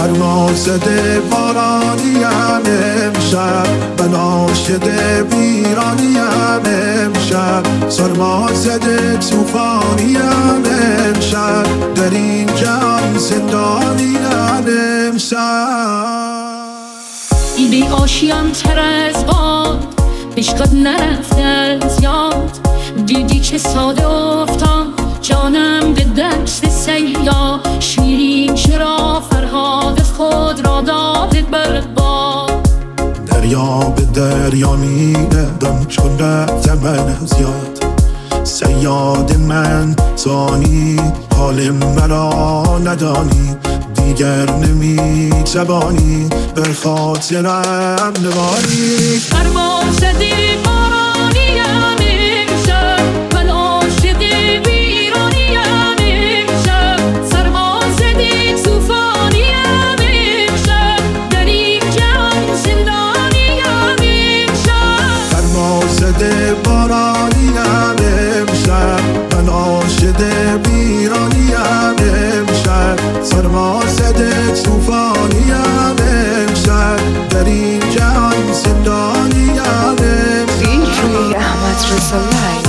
سرمازده بارانیم امشب، من عاشق ویرانیم امشب، سرمازده توفانیم امشب، در این جهان زندانیم امشب. بی آشیان تر از باد، عشقت نرفته از یاد، دیدی چه ساده افتاد جانم به دست سیاه، شیرین چرا فرهاد خود را داده بر باد. دریا به دریا می‌دم چون رفت من زیاد، صیاد من تانی حال مرا ندانی، دیگر نمی‌توانی بر خاطرم نوانی. سرمازده بارانیم امشب، من عاشق ویرانیم امشب، سرمازده طوفانیم امشب، در این جهان زندانیم امشب. سرمازده بارانیم امشب، من عاشق ویرانیم امشب، سرمازده طوفانیم امشب، در این جهان زندانیم امشب. DJ احمد رضا لایو.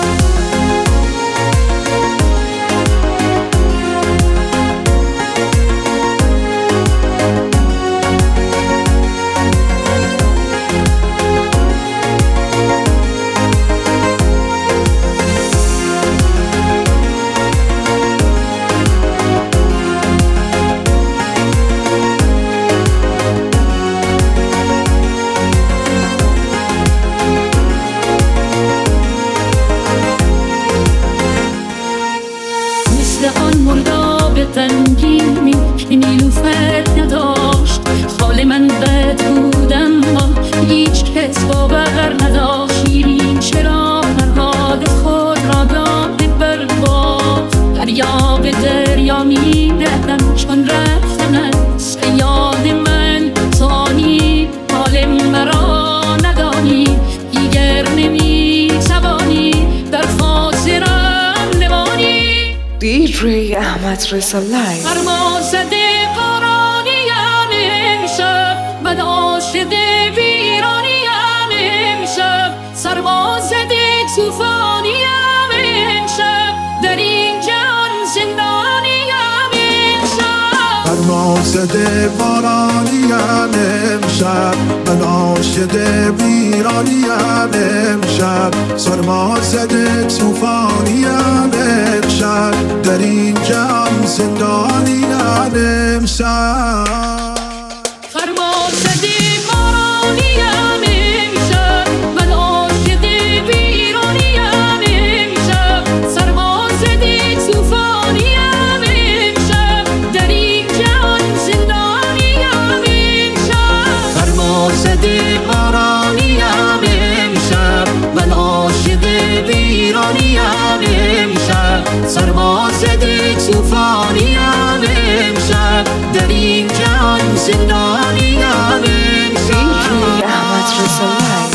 آن مرداب غمگینی که نیلوفر نداشت، حال من بد بود اما هیچ کس باور نداشت. شیرین چرا فرهاد خود را داده بر باد، دریا به دریا می‌دهم چون رفتن است یاد من تانی، حال مرا ندانی دیگر نمی‌توانی در خاطرم نمانی. DJ احمد رضا لایو. سرمازده بارانیم امشب، من عاشق ویرانیم امشب، سرمازده طوفانیم امشب، در این جهان زندانیم امشب. سرمازده بارانیم امشب، من عاشق ویرانیم امشب، سرمازده طوفانیم امشب، در این جهان زندانیم امشب. سرمازده بارانیم امشب، من عاشق ویرانیم امشب، سرمازده طوفانیم امشب، در این جهان زندانیم امشب. سرمازده بارانیم امشب، من عاشق ویرانیم امشب، سرمازده طوفانیم امشب، در این جهان زندانیم امشب. DJ احمد رضا لایو.